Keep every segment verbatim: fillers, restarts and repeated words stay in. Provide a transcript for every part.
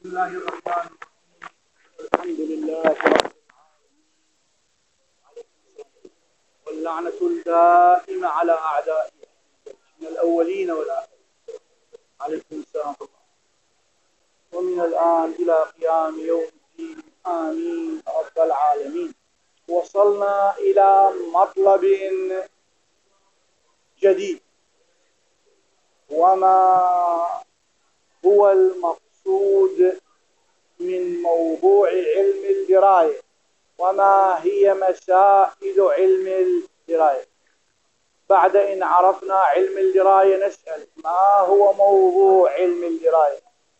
بسم الله الرحمن الرحيم. الحمد لله رب العالمين، واللعنة الدائمة على أعدائه من الأولين والآخرين. عليكم السلام ومن الآن إلى قيام يوم الدين، آمين رب العالمين. وصلنا إلى مطلب جديد، وما هو المقصود من موضوع علم الدراية، وما هي مسائل علم الدراية. بعد إن عرفنا علم الدراية نسأل: ما هو موضوع علم الدراية؟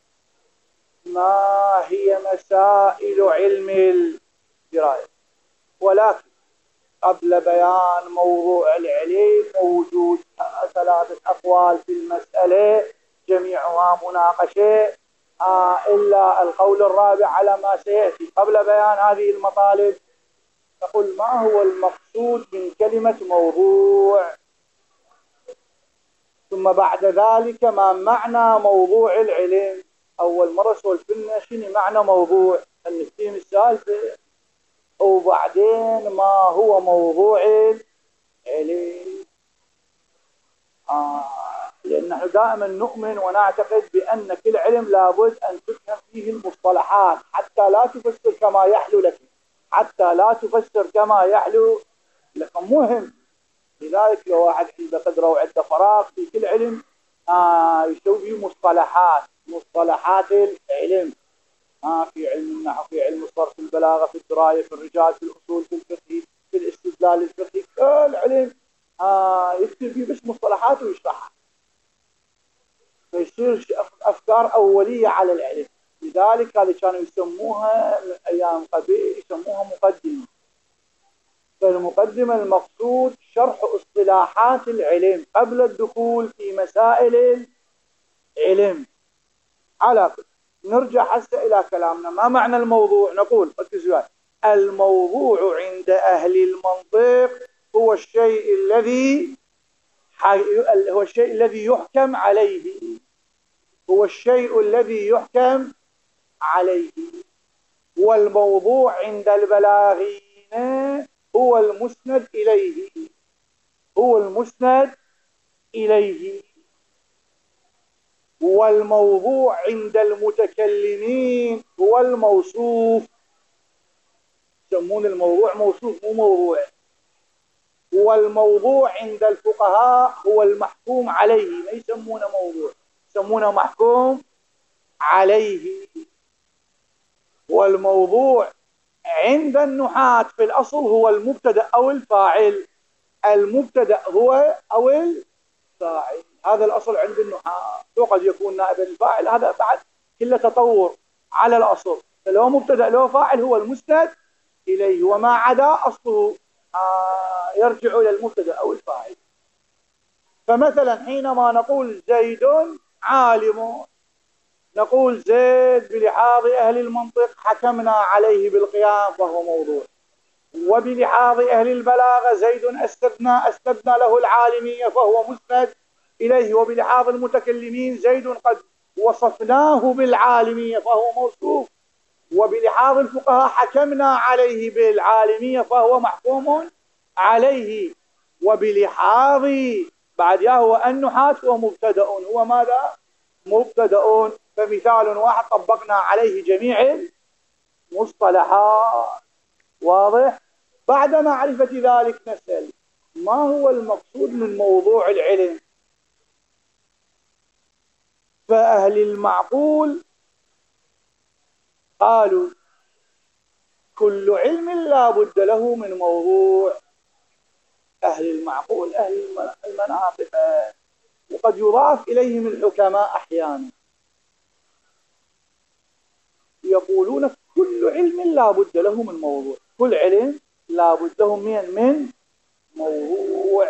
ما هي مسائل علم الدراية؟ ولكن قبل بيان موضوع العلم موجود ثلاثة أقوال في المسألة جميعها مناقشة، آه إلا القول الرابع على ما سيأتي. قبل بيان هذه المطالب نقول: ما هو المقصود من كلمة موضوع؟ ثم بعد ذلك ما معنى موضوع العلم؟ أول مرة سولفنا شنو معنى موضوع، نفتهم السالفة، وبعدين ما هو موضوع العلم. آه لأن نحن دائما نؤمن ونعتقد بأن كل علم لابد أن تفهم فيه المصطلحات حتى لا تفسر كما يحلو لك، حتى لا تفسر كما يحلو لك. مهم. لذلك لو واحد عنده قدرة وعنده فراغ في كل علم آه يسوي فيه مصطلحات، مصطلحات العلم. آه في علم النحو، في علم الصرف، في البلاغة، في الدراية، في الرجال، في الأصول، في الفقه، في الاستدلال الفقهي، كل علم آه يكتب فيه بس مصطلحات ويشرحها، فيصير أفكار أولية على العلم. لذلك هذه كانوا يسموها من أيام قبل يسموها مقدمة. فالمقدمة المقصود شرح اصطلاحات العلم قبل الدخول في مسائل العلم. على كل نرجع هسه إلى كلامنا. ما معنى الموضوع؟ نقول ركزوا: الموضوع عند أهل المنطق هو الشيء الذي هو الشيء الذي يحكم عليه، هو الشيء الذي يحكم عليه. والموضوع عند البلاغيين هو المسند إليه، هو المسند إليه. والموضوع عند المتكلمين هو الموصوف، يسمون الموضوع موصوف مو موضوع. والموضوع عند الفقهاء هو المحكوم عليه، ما يسمونه موضوع، يسمونه محكوم عليه. والموضوع عند النحاة في الأصل هو المبتدأ أو الفاعل، المبتدأ هو أو الفاعل، هذا الأصل عند النحاة. وقد يكون نائب الفاعل، هذا بعد كله تطور على الأصل. فلو مبتدأ لو فاعل هو المسند إليه، وما عدا أصله آه يرجع إلى المبتدأ أو الفاعل. فمثلا حينما نقول زيد عالم، نقول زيد بلحاظ أهل المنطق حكمنا عليه بالقيام فهو موضوع. وبلحاظ أهل البلاغة زيد أسندنا أسندنا له العالمية فهو مسند إليه. وبلحاظ المتكلمين زيد قد وصفناه بالعالمية فهو موصوف. وبلحاظ الفقهاء حكمنا عليه بالعالمية فهو محكوم عليه. وبلحاظ بعد هو النحاة هو مبتدأ، هو ماذا؟ مبتدأ. فمثال واحد طبقنا عليه جميع المصطلحات. واضح؟ بعد معرفة ذلك نسأل: ما هو المقصود من موضوع العلم؟ فأهل المعقول قالوا: كل علم لا بد له من موضوع. أهل المعقول أهل المناطق، وقد يضاف إليهم الحكماء أحيانا، يقولون كل علم لا بد له من موضوع، كل علم لا بد له من من موضوع.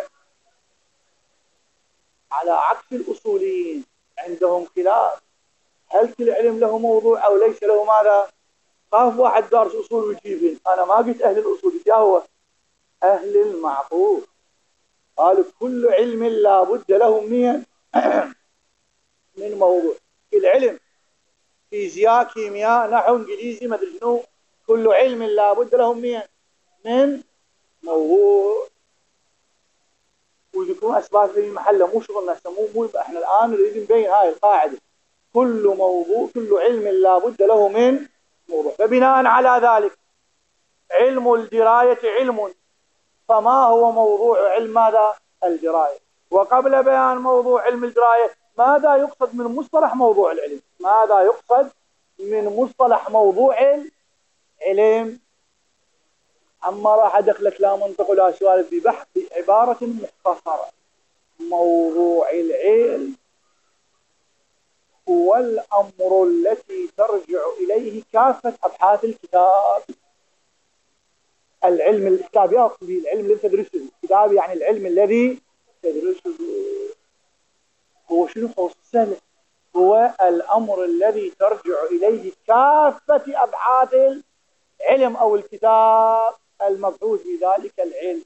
على عكس الأصوليين عندهم خلاف، هل كل علم له موضوع أو ليس له ماذا؟ خاف واحد دارس أصول ويجيبين، أنا ما قلت أهل الأصول، يا هو أهل المعقول قالوا كل علم لا بد له من من موضوع. العلم فيزياء، كيمياء، نحو، انجليزي، ما ادري شنو، كل علم لابد له من من موضوع، ويذكرون اسباب في محله، مو شغلنا هسه، مو مو احنا الان نريد نبين هاي القاعده، كل موضوع كل علم لابد له من موضوع. فبناء على ذلك علم الدرايه علم، فما هو موضوع علم ماذا؟ الدرايه. وقبل بيان موضوع علم الدرايه ماذا يقصد من مصطلح موضوع العلم؟ ماذا يقصد من مصطلح موضوع العلم؟ أما راح أدخلك لا منطق ولا سؤال ببحث بعبارة مختصرة. موضوع العلم هو الأمر التي ترجع إليه كافة أبحاث الكتاب. العلم الكتاب يقصد العلم الذي تدرسه، الكتاب يعني العلم الذي تدرسه. هو شنو؟ هو السنة، هو الأمر الذي ترجع إليه كافة أبحاث العلم أو الكتاب المبحوث بذلك العلم.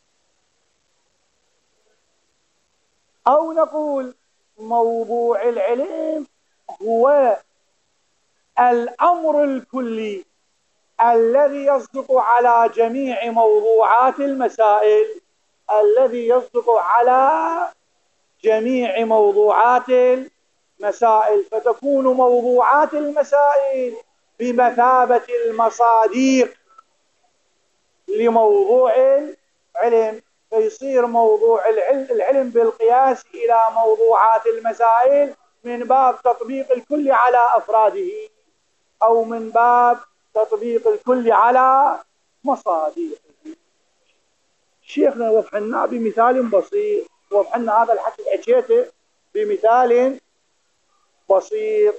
أو نقول موضوع العلم هو الأمر الكلي الذي يصدق على جميع موضوعات المسائل، الذي يصدق على جميع موضوعات المسائل، فتكون موضوعات المسائل بمثابة المصاديق لموضوع العلم، فيصير موضوع العلم, العلم بالقياس إلى موضوعات المسائل من باب تطبيق الكل على أفراده، أو من باب تطبيق الكل على مصاديقه. شيخنا وضح لنا بمثال بسيط، وضح لنا هذا الحكي اللي حكيته بمثال بسيط.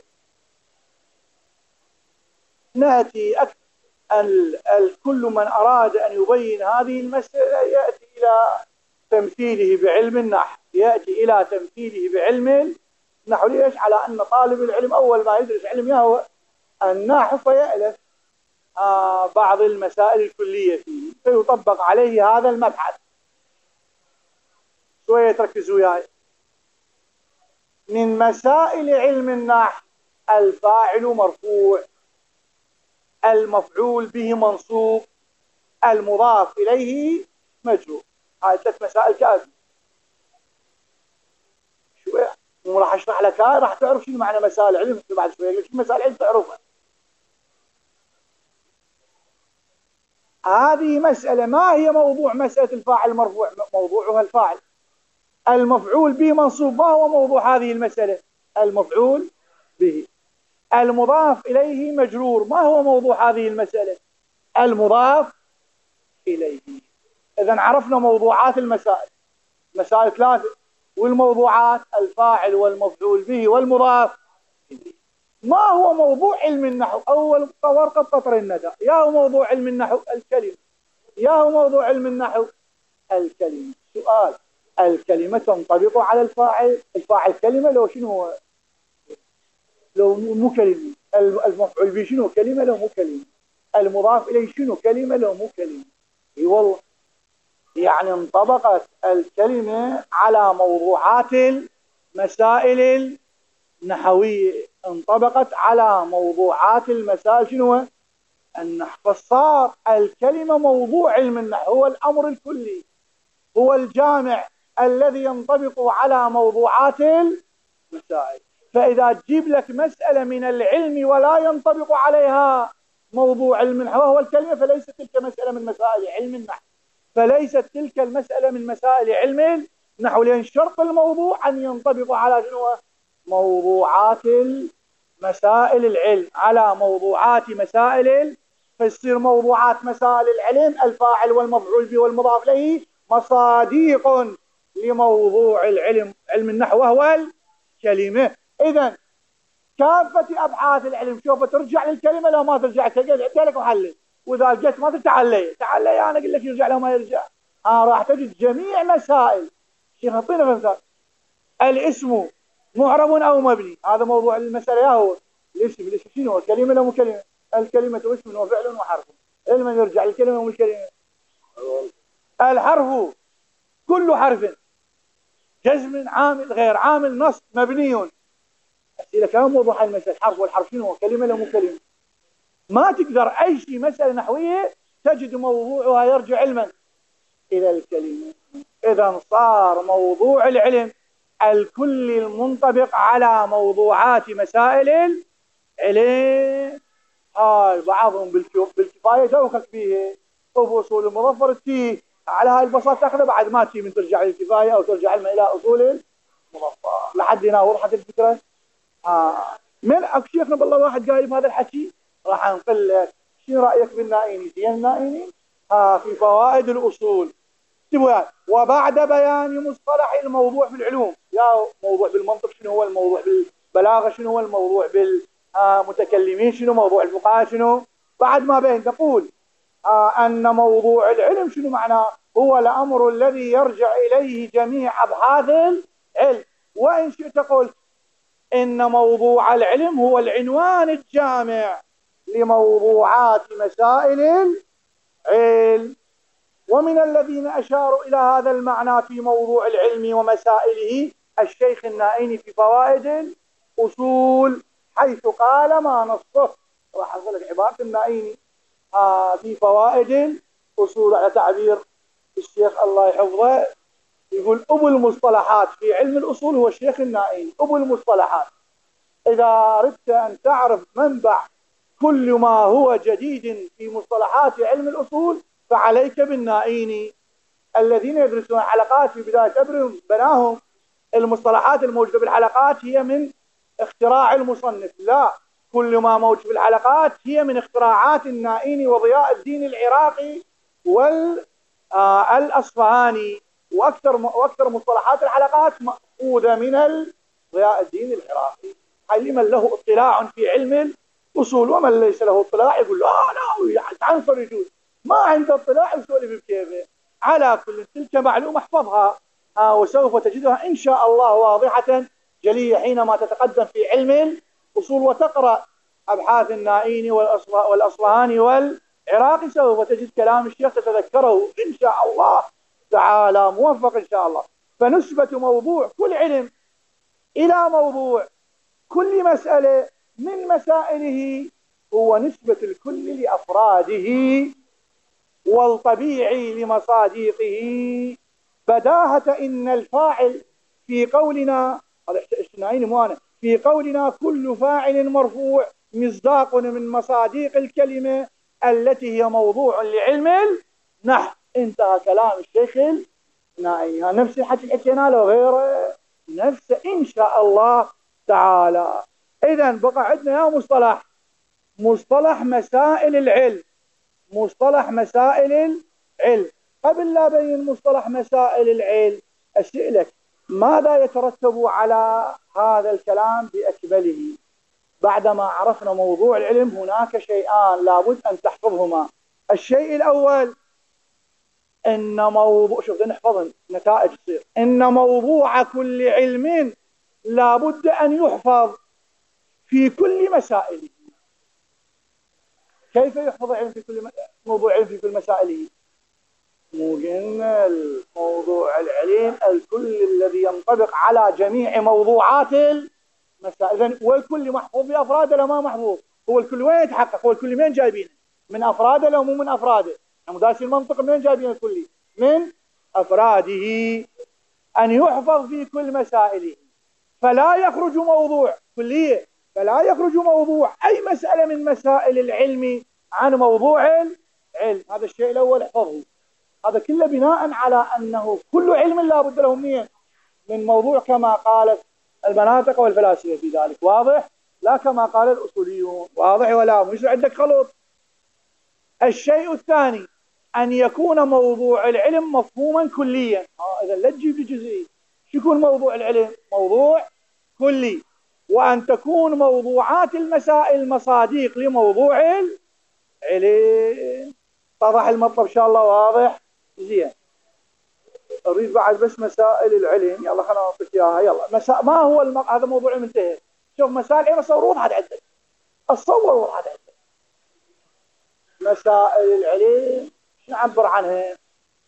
نأتي أكثر الكل من أراد أن يبين هذه المسألة يأتي إلى تمثيله بعلم النحو، يأتي إلى تمثيله بعلم النحو. ليش؟ على أن طالب العلم أول ما يدرس علم هو النحو فيألف آه بعض المسائل الكلية فيه، فيطبق عليه هذا المبحث. شوية تركزوا وياي. من مسائل علم النحو الفاعل مرفوع، المفعول به منصوب، المضاف إليه مجرور. هاي ثلاث مسائل كافية. شوية وراح أشرح لك هاي راح تعرف شنو معنى مسائل علم بعد شوية. شنو مسائل علم تعرفها. هذه مسألة. ما هي موضوع مسألة الفاعل مرفوع؟ موضوعها الفاعل. المفعول به منصوب، ما هو موضوع هذه المسألة؟ المفعول به. المضاف إليه مجرور، ما هو موضوع هذه المسألة؟ المضاف إليه. إذن عرفنا موضوعات المسائل، مسائل ثلاثة، والموضوعات الفاعل والمفعول به والمضاف إليه. ما هو موضوع علم النحو؟ أول ورقة قطر الندى. يا هو موضوع علم النحو؟ الكلمة. يا هو موضوع علم النحو؟ الكلمة. سؤال: الكلمة تنطبق على الفاعل؟ الفاعل كلمة لو شنو هو؟ لو مو كلمة. المفعول به شنو؟ كلمة لو مو كلمة. المضاف إليه شنو؟ كلمة لو مو كلمة. اي والله. يعني انطبقت الكلمة على موضوعات المسائل النحوية، انطبقت على موضوعات المسائل شنو؟ النحو. فصار الكلمة موضوع علم النحو، هو الأمر الكلي، هو الجامع الذي ينطبق على موضوعات المسائل. فإذا تجيب لك مسألة من العلم ولا ينطبق عليها موضوع علم النحو وهو الكلمة، فليست تلك مسألة من مسائل علم النحو، فليست تلك المسألة من مسائل علم النحو، لأن شرط الموضوع أن ينطبق على شنو؟ موضوعات مسائل العلم، على موضوعات مسائل. فيصير موضوعات مسائل العلم الفاعل والمفعول به والمضاف إليه مصاديق لموضوع العلم علم النحو وهو الكلمة. إذن كافة أبحاث العلم شوف ترجع للكلمة لو ما ترجع. قلت لك محلل، وإذا لقيت ما تتعلي تعلي أنا أقول لك يرجع لو ما يرجع. آه راح تجد جميع مسائل. شيخ أعطينا مثال. الاسم معرب أو مبني، هذا موضوع المسألة. يا هو الاسم. الاسم شنو هو؟ كلمة لو مو كلمة؟ الكلمة اسم وفعل وحرف. علما يرجع للكلمة ومو الكلمة. الحرف كل حرف جزم عامل غير عامل نصب مبني أسئلة كان موضوع المسألة حرف، والحرف شنو هو؟ كلمة ولا مو كلمة؟ ما تقدر أي شيء مسألة نحوية تجد موضوعها يرجع علما إلى الكلمة. إذا صار موضوع العلم الكلي المنطبق على موضوعات مسائل العلم. هاي بعضهم بالكفاية توكك بيه، وبأصول المظفر تيه على هاي البساطة تاخذها بعد ما تي من ترجع للكفاية أو ترجع علم إلى أصول المظفر. لحد هنا وضحت الفكرة؟ آه. من أكو شيخنا بالله واحد قايل بهذا الحكي راح نقول لك شو رأيك بالنائيني؟ زين النائيني آه في فوائد الأصول تبغى وبعد بيان مصطلح الموضوع في العلوم، يا موضوع بالمنطق شنو هو، الموضوع بالبلاغة شنو هو، الموضوع بالمتكلمين شنو، موضوع الفقهاء شنو، بعد ما بين تقول آه أن موضوع العلم شنو معناه؟ هو الأمر الذي يرجع إليه جميع أبحاث العلم. وإن شئت قلت إن موضوع العلم هو العنوان الجامع لموضوعات مسائل العلم. ومن الذين أشاروا إلى هذا المعنى في موضوع العلم ومسائله الشيخ النائيني في فوائد الأصول، حيث قال ما نصه. راح أقول لك عبارة النائيني آه في فوائد الأصول على تعبير الشيخ الله يحفظه، يقول أبو المصطلحات في علم الأصول هو الشيخ النائيني. أبو المصطلحات، إذا أردت أن تعرف منبع كل ما هو جديد في مصطلحات علم الأصول فعليك بالنائيني. الذين يدرسون الحلقات في بداية أمرهم بناهم المصطلحات الموجودة بالحلقات هي من اختراع المصنف، لا، كل ما موجود في الحلقات هي من اختراعات النائيني وضياء الدين العراقي والأصفهاني، وأكثر وأكثر مصطلحات الحلقات مأخوذة من ضياء الدين العراقي. لمن له اطلاع في علم الأصول، ومن ليس له اطلاع يقول لا لا عنصر يجوز، ما عنده اطلاع يسولف بكيفه. على كل تلك معلومة احفظها آه وسوف تجدها إن شاء الله واضحة جلية حينما تتقدم في علم الأصول وتقرأ أبحاث النائيني والأصفهاني والعراقي، سوف تجد كلام الشيخ تتذكره إن شاء الله تعالى، موفق إن شاء الله. فنسبة موضوع كل علم إلى موضوع كل مسألة من مسائله هو نسبة الكل لأفراده والطبيعي لمصادقه. بداهة إن الفاعل في قولنا هذا النائيني مو أنا، في قولنا كل فاعل مرفوع مصداق من مصادق الكلمة التي هي موضوع لعلم النحو. انتهى كلام الشيخ النائيني. نفس الحكي اللي حكينا له غيره نفسه إن شاء الله تعالى. إذا بقى عندنا يا مصطلح مصطلح مسائل العلم. مصطلح مسائل العلم، قبل لا بين مصطلح مسائل العلم أسألك ماذا يترتب على هذا الكلام بأكمله؟ بعدما عرفنا موضوع العلم هناك شيئان لابد أن تحفظهما. الشيء الأول إن موضوع، شوف نحفظهم نتائج تصير، إن موضوع كل علم لابد أن يحفظ في كل مسائله. كيف يحفظ علم في كل موضوع علم في كل مسائله؟ مو قلنا الموضوع العلم الكل الذي ينطبق على جميع موضوعات المسائل، والكل محفوظ بأفراده لو ما محفوظ. هو الكل وين يتحقق؟ هو الكل من جايبينه؟ من أفراده لو مو من أفراده؟ مدارس المنطق من جايبين الكلي؟ من أفراده. أن يحفظ في كل مسائله فلا يخرج موضوع كلية، فلا يخرج موضوع أي مسألة من مسائل العلم عن موضوع العلم. هذا الشيء الأول احفظه. هذا كله بناء على أنه كل علم لا بد له منين؟ من موضوع، كما قالت المناطق والفلاسفة في ذلك. واضح؟ لا كما قال الأصوليون. واضح ولا مش عندك خلط؟ الشيء الثاني أن يكون موضوع العلم مفهوما كليا. آه إذا لا تجيب لي جزئي. شو يكون موضوع العلم؟ موضوع كلي. وأن تكون موضوعات المسائل مصادق لموضوع العلم. اتضح المطلب إن شاء الله؟ واضح؟ زين. أريد بعد بس مسائل العلم. يلا خلنا نعطيك إياها. يلا مسا... ما هو الم... هذا موضوع منتهي. شوف مسائل العلم صور وضحت عندك. الصور وضحت عندك. مسائل العلم نعبر عنها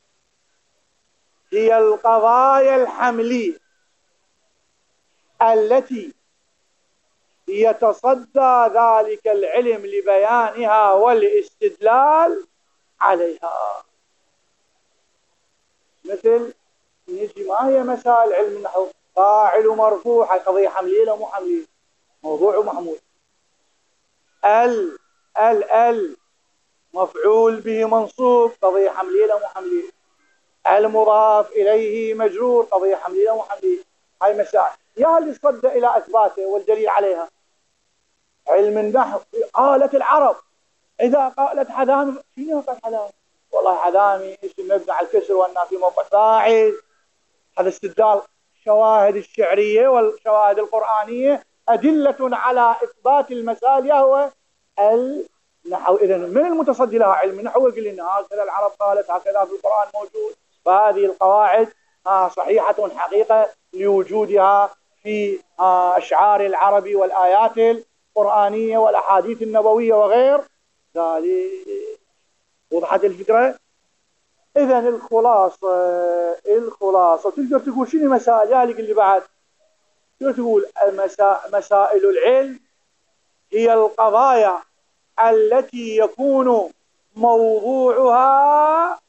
هي القضايا الحملية التي يتصدى ذلك العلم لبيانها والاستدلال عليها. مثل نجي ما هي مسائل علم النحو؟ فاعل مرفوع، قضية حملية لو مو حملية، موضوع ومحمول. ال ال ال مفعول به منصوب، قضية حملية لو مو حملية. المضاف إليه مجرور، قضية حملية لو مو حملية. هاي مسائل يا اللي صد إلى إثباته والدليل عليها. علم النحو قالت العرب، إذا قالت حذامي، شنو قال حذامي؟ والله حذامي اسم مبني على الكسر والناس في موقع فاعل. هذا استدلال. الشواهد الشعرية والشواهد القرآنية أدلة على إثبات المسائل هو النحو. إذن من المتصدي لها علم النحو يقول لنا هكذا العرب قالت، هكذا في القرآن موجود. فهذه القواعد صحيحة حقيقة لوجودها في أشعار العرب والآيات القرآنية والأحاديث النبوية وغير ذلك. وضحت الفكرة؟ إذن الخلاصة الخلاصة تقدر تقول شنو مسائل ذلك اللي بعد؟ تقدر تقول مسائل العلم هي القضايا التي يكون موضوعها،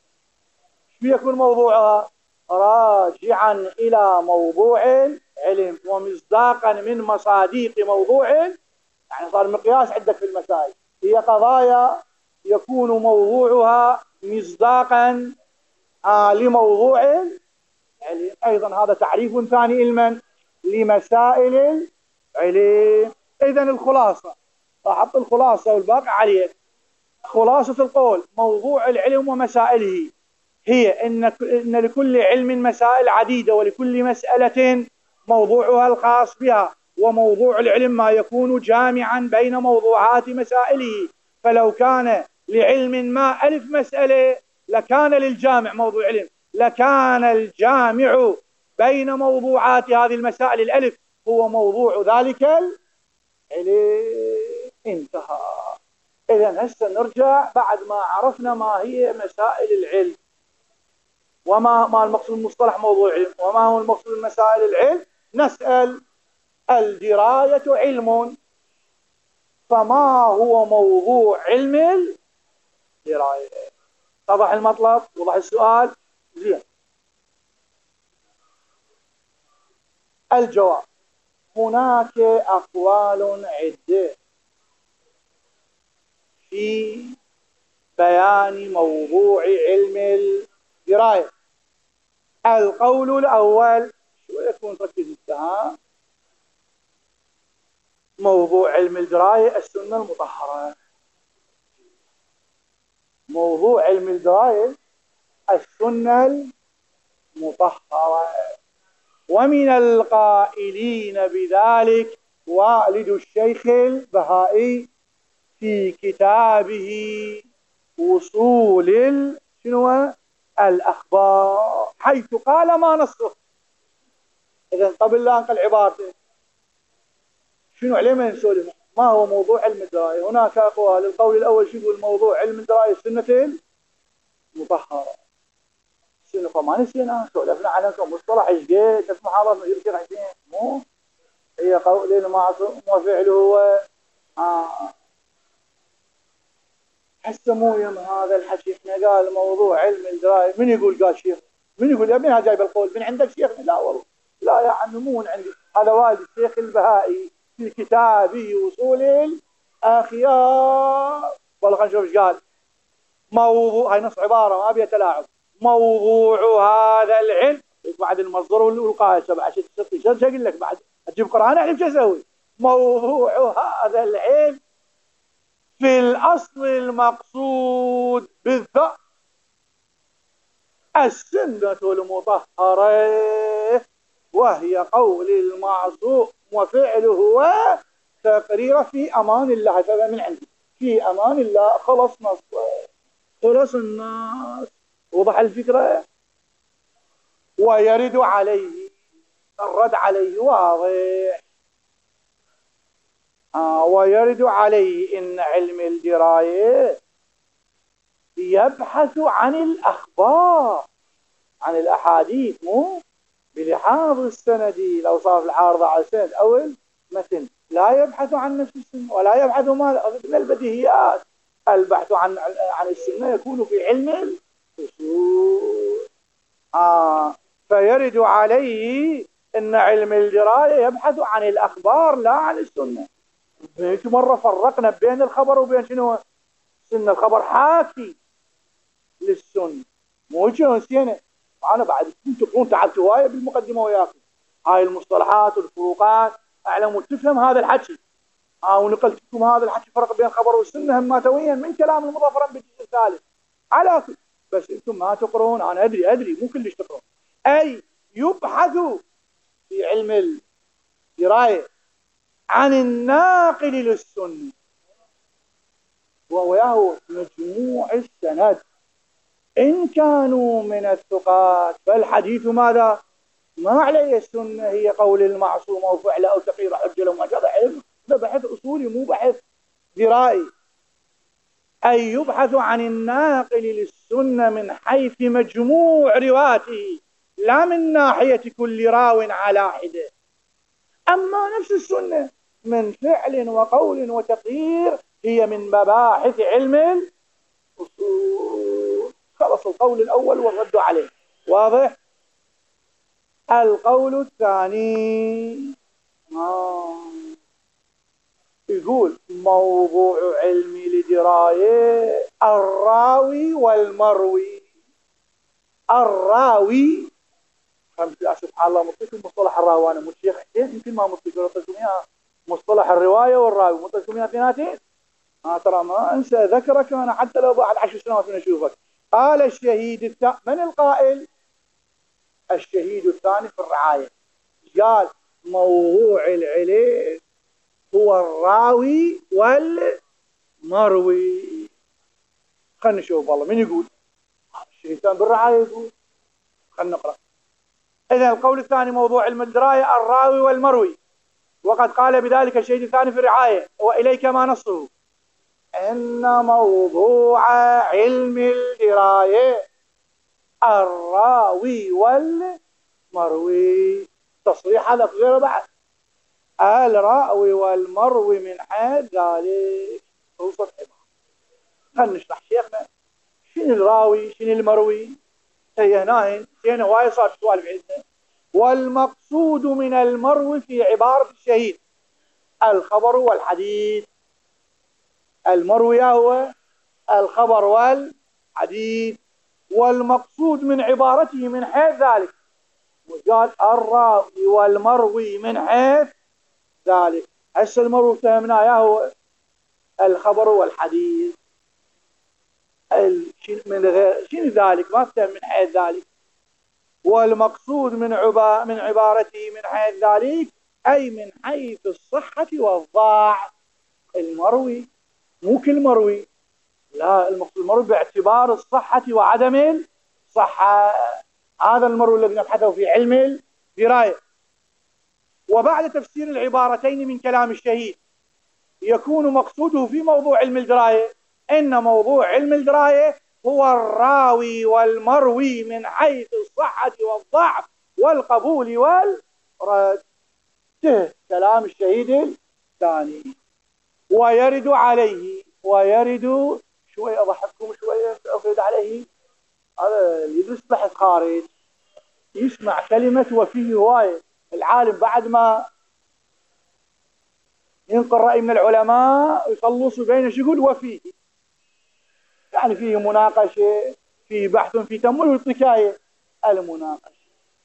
شو يكون موضوعها؟ راجعا إلى موضوع علم ومصداقا من مصاديق موضوع. يعني صار مقياس عندك في المسائل، هي قضايا يكون موضوعها مصداقا آه لموضوع العلم. أيضا هذا تعريف ثاني علما لمسائل العلم. إذن الخلاصة، أحط الخلاصة والباقي عليك. خلاصة القول موضوع العلم ومسائله هي إن, إن لكل علم مسائل عديدة، ولكل مسألة موضوعها الخاص بها. وموضوع العلم ما يكون جامعا بين موضوعات مسائله. فلو كان لعلم ما ألف مسألة لكان للجامع موضوع علم، لكان الجامع بين موضوعات هذه المسائل الألف هو موضوع ذلك العلم. انتهى. إذن هسه نرجع بعد ما عرفنا ما هي مسائل العلم وما ما المقصود المصطلح موضوع علم وما هو المقصود من مسائل العلم، نسأل الدراية علم، فما هو موضوع علم الدراية؟ اتضح المطلب؟ وضح السؤال؟ زين. الجواب: هناك أقوال عدة في بيان موضوع علم الدراية. القول الأول، شو يكون ركز الساعة، موضوع علم الدراية السنة المطهرة. موضوع علم الدراية السنة المطهرة. ومن القائلين بذلك والد الشيخ البهائي في كتابه وصول شنو الأخبار، حيث قال ما نصه. إذن قبل لا أنقل عبارته شنو عليه ما نسولف ما هو موضوع علم الدراية. هناك أقوال. القول الأول شو يقول؟ موضوع علم الدراية السنة المطهرة. السنة فما نسينا سولفنا عنها كمصطلح ايش قد اسمه حاضر نجيب شيخ حسين مو هي قول المعصوم وفعله هو آه. هسه مو يوم هذا الحكي. احنا قال موضوع علم الدراية، من يقول قال شيخ؟ من يقول يا منها جايب القول؟ من عندك شيخ؟ لا والله لا يا عمي مو من عندي، هذا والد الشيخ البهائي في كتابه وصول الأخيار. والله خلينا نشوف ايش قال. موضوع، هاي نص عبارة ما بيها تلاعب. موضوع هذا العلم بعد المصدر والقائل سبعة ست ست شو اقول لك بعد اجيب قرآن اعرف شو اسوي. موضوع هذا العلم في الأصل المقصود بالذات السنة المطهرة، وهي قول المعصوم وفعله وتقريره في أمان الله. هذا من عندي في أمان الله. خلص نص، خلص الناس. وضح الفكرة؟ ويرد عليه الرد عليه واضح. آه ويرد عليه إن علم الدراية يبحث عن الأخبار، عن الأحاديث، مو بلحاظ السندي الأوصاف العارضة على السند أو المتن، لا يبحث عن نفس السنة ولا يبحث ماذا من البديهيات. البحث عن عن السنة يكون في علم الأصول. آه فيرد عليه أن علم الدراية يبحث عن الأخبار لا عن السنة. بيت مرة فرقنا بين الخبر وبين شنو سنة. الخبر حاكي للسنة مو شو نسينا. أنا بعد كنت تقولون تعبت هواية بالمقدمة وياكم هاي المصطلحات والفروقات أعلم وتفهم هذا الحكي. آه ونقلت لكم هذا الحكي فرق بين الخبر والسنة هماتويا من كلام المظفر بالجزء الثالث على كل. بس انتم ما تقرون. انا ادري ادري مو كلش تقرون. اي يبحث في علم الدراية عن الناقل للسنة ووياه مجموع السند إن كانوا من الثقات. فالحديث ماذا؟ ما عليه السنة هي قول المعصوم أو فعل أو تقرير حجة لهم. هذا علم، هذا بحث أصولي مو بحث درائي. أي يبحث عن الناقل للسنة من حيث مجموع رواته لا من ناحية كل راو على حدة. أما نفس السنة من فعل وقول وتقرير هي من مباحث علم الأصول. خلص القول الأول والرد عليه واضح. القول الثاني آه. يقول موضوع علمي لدراية الراوي والمروي. الراوي سبحان الله مطلقكم مصطلح الراوي. أنا مش شيخ حسين يمكن ما مطلقكم مصطلح الرواية والراوي مطلقكم يا اثنيناتين. آه ترى ما أنسى ذكرك أنا حتى لو بعد عشر سنوات من أشوفك. قال الشهيد الثاني. من القائل؟ الشهيد الثاني في الرعاية. قال موضوع العلم هو الراوي والمروي. خلنا نشوف والله من يقول. الشهيد الثاني بالرعاية يقول. خلنا نقرأ. إذن القول الثاني موضوع علم الدراية الراوي والمروي. وقد قال بذلك الشهيد الثاني في الرعاية وإليك ما نصه. إن موضوع علم الدراية الراوي والمروي. تصريح هذا غير بعد. الراوي والمروي من حيث ذلك توصف عبارة. خلنا نشرح شيخنا شنو الراوي شنو المروي. هي هنا هنا وايد صار سؤال بعندنا. والمقصود من المروي في عبارة الشهيد الخبر والحديث. المروي هو الخبر والحديث. والمقصود من عبارته من حيث ذلك. وقال الراوي والمروي من حيث ذلك. هسه المروي فهمناه هو الخبر والحديث. من غير شنو ذلك ما فهم من حيث ذلك. والمقصود من عبا من عبارته من حيث ذلك أي من حيث الصحة والضعف. المروي مو كل مروي. لا المقصود المروي باعتبار الصحة وعدم الصحة. هذا المروي الذي نبحثه في علم الدراية. وبعد تفسير العبارتين من كلام الشهيد يكون مقصوده في موضوع علم الدراية إن موضوع علم الدراية هو الراوي والمروي من حيث الصحة والضعف والقبول والرد. كلام الشهيد الثاني. ويرد عليه ويرد شوي أضحككم شوية أفرد عليه. هذا يدرس بحث خارج يسمع كلمة وفيه هواية. العالم بعد ما ينقل رأي من العلماء يخلص بين شو يقول وفيه. يعني فيه مناقشة فيه بحث فيه تأمل ويعطيك آية المناقشة.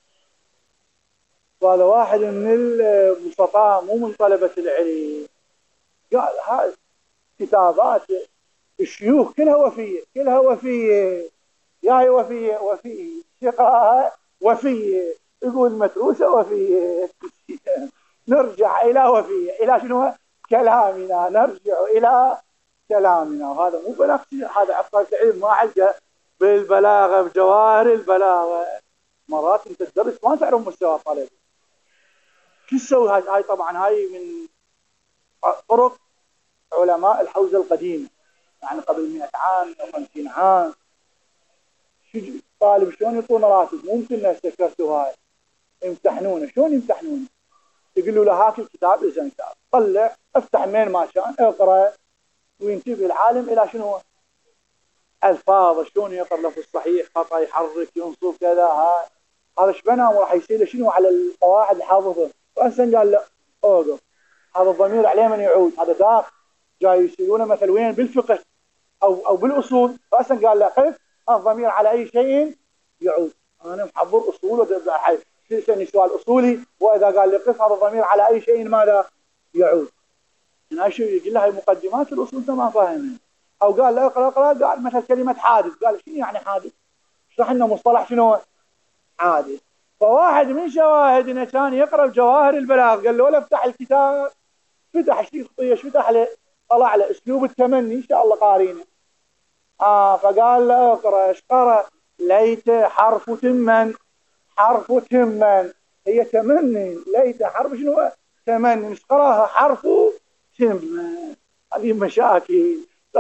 وهذا واحد من البسطاء مو من طلبة العلم. قال هاي كتابات الشيوخ كلها وفية كلها وفية. يا وفية وفية شقاها وفية. يقول متروسة وفية. نرجع إلى وفية إلى شنو كلامنا. نرجع إلى كلامنا. وهذا مو بنفسي. هذا عبقرة العلم ما عجة بالبلاغة بجواهر البلاغة. مرات انت تدرس ما تعرف مستوى الطالب. شو تسوي هاي؟ هاي طبعا هاي من طرق علماء الحوزة القديمة يعني قبل مئة عام أو خمسين عام. شو طالب شلون يعطونه راتب؟ ممكن استكرتوا هاي يمتحنونه. شلون يمتحنونه؟ يقول له لا هاك الكتاب إذا كتاب، طلع افتح من ما كان اقرأ، وينتبه العالم إلى شنو ألفاظ، شلون يقرأ لفظ صحيح، خطأ، يحرك، ينصب، كذا. ها هذا ايش بنى وراح يصير شنو على القواعد اللي حافظها. فأنسان قال لا اوقف، هذا الضمير عليه من يعود، هذا داخل جاي يصيرونه مثل وين بالفقه او او بالاصول. فأنسان قال لا قف، الضمير على اي شيء يعود. انا محضر اصول سألني سؤال اصولي، واذا قال لي قف هذا الضمير على اي شيء ماذا يعود. هنا شو يقول له هاي مقدمات الاصول انت ما فاهمها. او قال لا اقرا اقرا، قال مثل كلمه حادث، قال شنو يعني حادث؟ اشرح لنا مصطلح شنو حادث. فواحد من شواهدنا كان يقرا جواهر البلاغ، قال له ولا افتح الكتاب، فتح شيء خطيه، فتح له طلع له اسلوب التمني، ان شاء الله قارينه. اه فقال له اقرا، ايش قرا؟ ليت حرف تمن، حرف تمن هي تمني، ليت حرف شنو تمني، مش قراها حرف تمن. هذه مشاكل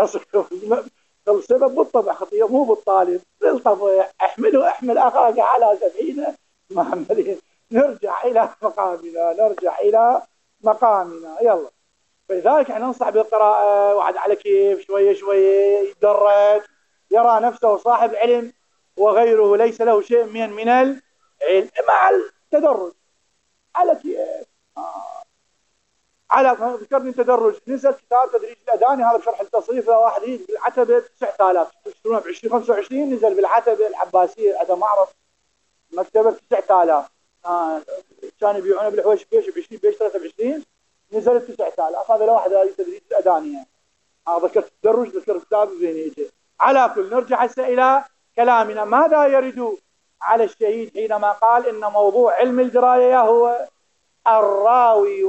السبب بالطبع خطيه مو بالطالب، بالطبع احمله احمل اخاك على سفينه محملين. نرجع الى مقامنا، نرجع الى مقامنا يلا. فلذلك احنا ننصح بالقراءه، وعد على كيف شويه شويه يتدرج، يرى نفسه صاحب علم وغيره ليس له شيء من من العلم، مع التدرج على كيف. آه. على ذكرني تدرج، نزل كتاب تدريج الأداني هذا بشرح التصريف، واحد يجي بالعتبة تسعة آلاف، تشترونه ب عشرين خمسة وعشرين، نزل بالعتبة العباسية هذا معرض مكتبة تسعة آلاف. آه. كانوا يبيعونه بالحويش بيش ب عشرين، بيش ثلاثة وعشرين، نزلت تسعة آلاف. هذا لواحد هذه تدريج الأداني يعني. آه ذكرت التدرج، ذكرت كتاب بينيته. على كل نرجع هسه إلى كلامنا. ماذا يرد على الشهيد حينما قال إن موضوع علم الدراية هو الراوي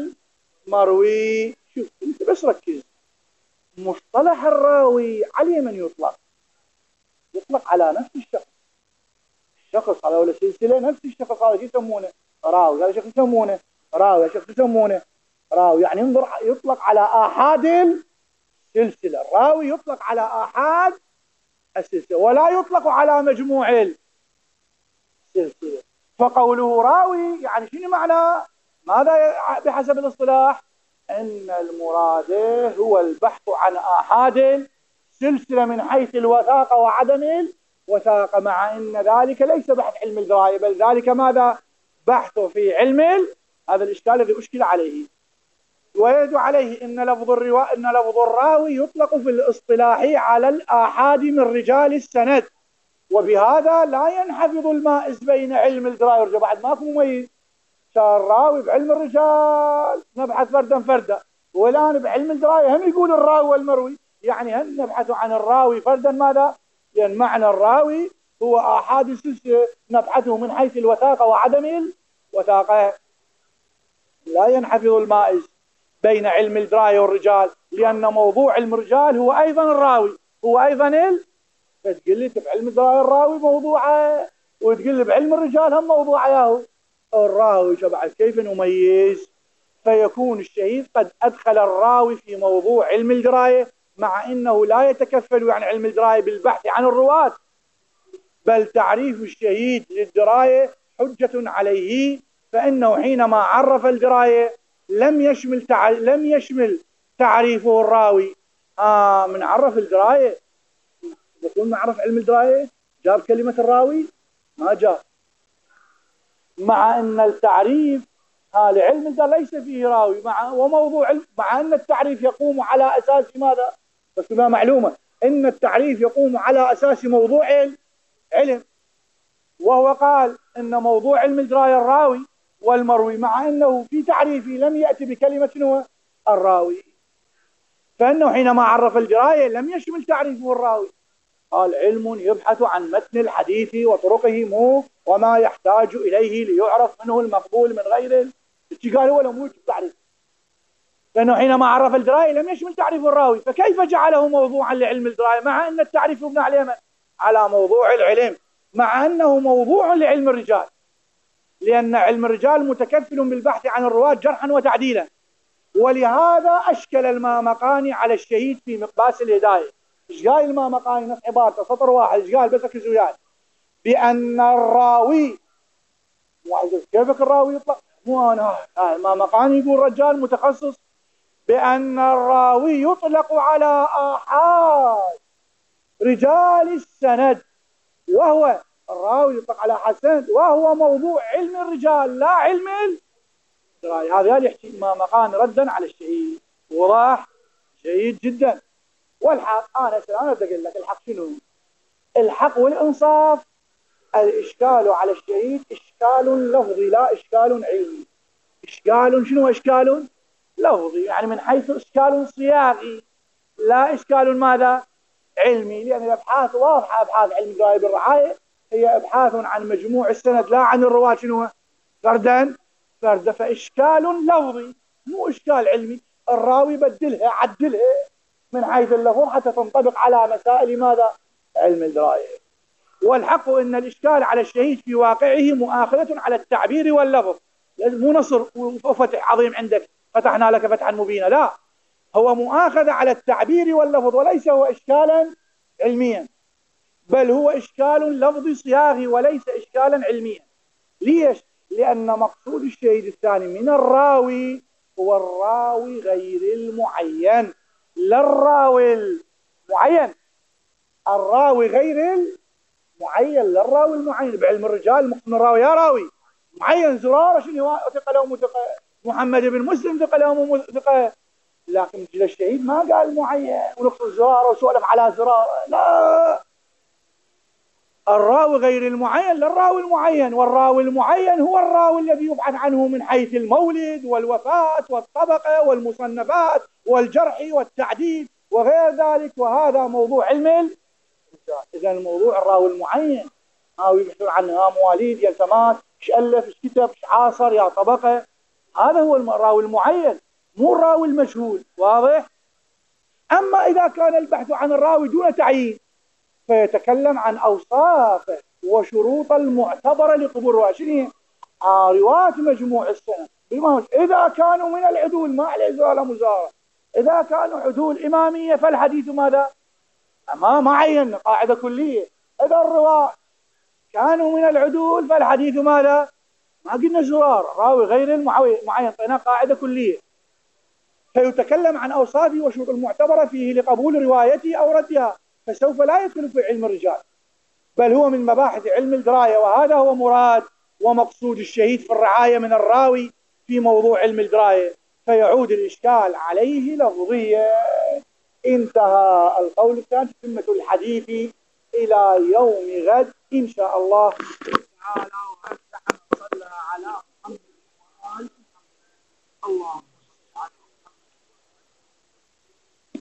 والمروي؟ شوف انت بس ركز، مصطلح الراوي عليه من يطلق؟ يطلق على نفس الشخص، الشخص هذا ولا سلسلة، نفس الشخص هذا شو يسمونه راوي، هذا شخص يسمونه راوي، هذا شخص يسمونه راوي. يعني انظر، يطلق على آحاد السلسلة، الراوي يطلق على آحاد السلسلة ولا يطلق على مجموع السلسلة. فقوله راوي يعني شنو معنى؟ ماذا بحسب الاصطلاح؟ ان المراد هو البحث عن آحاد السلسلة من حيث الوثاقة وعدم الوثاقة، مع ان ذلك ليس بحث علم الدراية، بل ذلك ماذا؟ بحث في علم. هذا الاشكال الذي اشكل عليه. ويرد عليه ان لفظ الرواء ان لفظ الراوي يطلق في الاصطلاح على الآحاد من رجال السند، وبهذا لا ينحفظ المائز بين علم الدراية والرجال. بعد ماكو مميز، صار الراوي بعلم الرجال نبحث فردا فردا، والآن بعلم الدراية هم يقول الراوي والمروي، يعني هم نبحث عن الراوي فردا. ماذا؟ لأن معنى الراوي هو آحاد السلسلة، نبحثه من حيث الوثاقة وعدم الوثاقة. لا ينحفظ المائز بين علم الدراية والرجال، لأن موضوع علم الرجال هو أيضا الراوي، هو أيضا ال فتقول لي بعلم الدراية الراوي موضوعه، وتقول لي بعلم الرجال هم موضوعه ياهو الراوي. شبع كيف نميز؟ فيكون الشهيد قد أدخل الراوي في موضوع علم الدراية، مع أنه لا يتكفل عن علم الدراية بالبحث عن الرواة، بل تعريف الشهيد للدراية حجة عليه، فإنه حينما عرف الدراية لم يشمل تع... لم يشمل تعريفه الراوي. آه من عرف الدراية يكون معرف علم الدراية، جاب كلمة الراوي ما جاب، مع أن التعريف ها لعلم الدراية ليس فيه راوي، مع وموضوع علم، مع أن التعريف يقوم على أساس ماذا؟ بس ما معلومة أن التعريف يقوم على أساس موضوع علم، وهو قال أن موضوع علم الدراية الراوي والمروي، مع أنه في تعريفه لم يأتي بكلمة هو الراوي، فإنه حينما عرف الدراية لم يشمل تعريفه الراوي. قال علم يبحث عن متن الحديث وطرقه مو وما يحتاج إليه ليعرف منه المقبول من غيره. قال هو لم يوجد تعريف، لأنه حينما عرف الدراية لم يشمل تعريف الراوي، فكيف جعله موضوعا لعلم الدراية مع أن التعريف يبنى عليه على موضوع العلم، مع أنه موضوع لعلم الرجال، لأن علم الرجال متكفل بالبحث عن الرواة جرحا وتعديلا. ولهذا أشكل المامقاني على الشهيد في مقباس الهداية. إيش قال المامقاني؟ نفس عبارته سطر واحد، إيش قال؟ بس ركزوا وياي، بأن الراوي، كيف الراوي يطلق؟ مو أنا، ما مقام يقول رجال متخصص بأن الراوي يطلق على آحاد رجال السند، وهو الراوي يطلق على آحاد السند وهو موضوع علم الرجال لا علم الدراية. هذا يحكي ما مقام ردا على الشهيد. وضاح جيد جدا. والحق أنا أنا بدي أقول لك الحق شنو؟ الحق والإنصاف الإشكال على الشهيد إشكال لفظي لا إشكال علمي. إشكال شنو إشكال لفظي؟ يعني من حيث إشكال صياغي لا إشكال ماذا؟ علمي، لأن الأبحاث واضحة. أبحاث علم الدراية بالرعاية هي أبحاث عن مجموع السند لا عن الرواة شنو فردا فردا. فإشكال لفظي مو إشكال علمي. الراوي بدلها عدلها من حيث اللفظ حتى تنطبق على مسائل ماذا؟ علم الدراية. والحق أن الإشكال على الشهيد في واقعه مؤاخذة على التعبير واللفظ. مو نصر وفتح عظيم عندك فتحنا لك فتحا مبينا، لا، هو مؤاخذة على التعبير واللفظ وليس هو إشكالا علميا، بل هو إشكال لفظي صياغي وليس إشكالا علميا. ليش؟ لأن مقصود الشهيد الثاني من الراوي هو الراوي غير المعين، لا الراوي المعين. الراوي غير المعين لا الراوي المعين. بعلم الرجال مقصود الراوي يا راوي معين. زرارة شنو ثقة له ثقة، محمد بن مسلم ثقة له ثقة، لكن الشهيد ما قال معين ونقصد زرارة وسولف على زرارة، لا. الراوي غير المعين للراوي المعين، والراوي المعين هو الراوي الذي يبحث عنه من حيث المولد والوفاة والطبقة والمصنفات والجرح والتعديل وغير ذلك، وهذا موضوع علم الرجال. إذا الموضوع الراوي المعين، هاو يبحثون عنها مواليد، يلتمات، ايش ألف، ايش كتب، ايش عاصر، يا طبقة. هذا هو الراوي المعين، مو الراوي المجهول. واضح؟ أما إذا كان البحث عن الراوي دون تعيين فيتكلم عن أوصافه وشروط المعتبرة لقبول رواية. شنو آه رواة مجموع السنة بما إذا كانوا من العدول ما عليه زالة مزارة. إذا كانوا عدول إمامية فالحديث ماذا؟ ما ما عينا قاعدة كلية. إذا الرواة كانوا من العدول فالحديث ماذا؟ ما قلنا زرار راوي غير المعين، طينا قاعدة كلية. فيتكلم عن أوصافه وشروط المعتبرة فيه لقبول روايته أو ردها، فسوف لا يدخل في علم الرجال، بل هو من مباحث علم الدراية. وهذا هو مراد ومقصود الشهيد في الرعاية من الراوي في موضوع علم الدراية، فيعود الإشكال عليه لفظيا. انتهى القول الثاني في قمة الحديث إلى يوم غد إن شاء الله تعالى. وأفتح صلى على محمد وآل محمد. الله